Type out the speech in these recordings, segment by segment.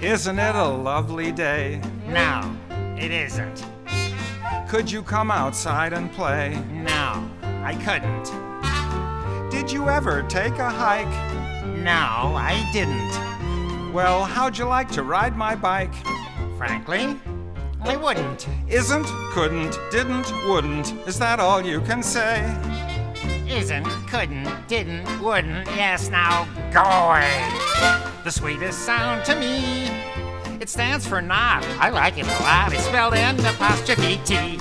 Isn't it a lovely day? No, it isn't. Could you come outside and play? No, I couldn't. Did you ever take a hike? No, I didn't. Well, how'd you like to ride my bike? Frankly, I wouldn't. Isn't, couldn't, didn't, wouldn't. Is that all you can say? Isn't, couldn't, didn't, wouldn't. Yes, now go away. The sweetest sound to me. It stands for not. I like it a lot. It's spelled N''T.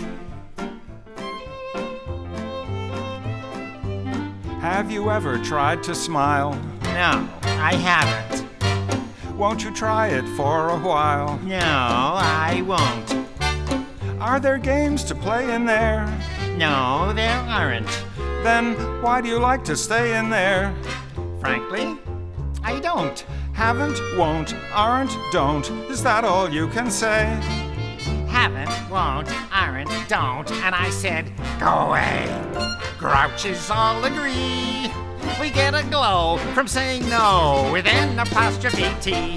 Have you ever tried to smile? No, I haven't. Won't you try it for a while? No, I won't. Are there games to play in there? No, there aren't. Then why do you like to stay in there? Frankly, I don't. Haven't, won't, aren't, don't. Is that all you can say? Haven't, won't, aren't, don't. And I said, go away. Grouches all agree. We get a glow from saying no with N''T.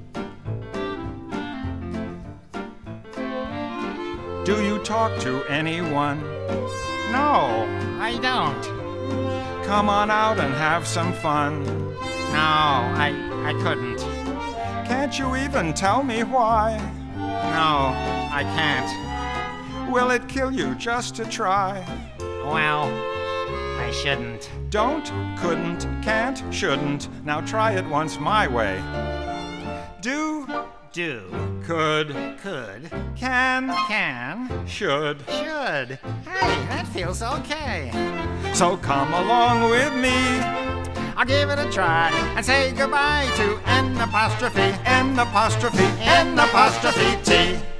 Do you talk to anyone? No, I don't. Come on out and have some fun. No, I couldn't. Can't you even tell me why? No, I can't. Will it kill you just to try? Well, I shouldn't. Don't, couldn't, can't, shouldn't. Now try it once my way. Do, could, can, should. Hey, that feels okay. So come along with me. I'll give it a try and say goodbye to N''T. N''T.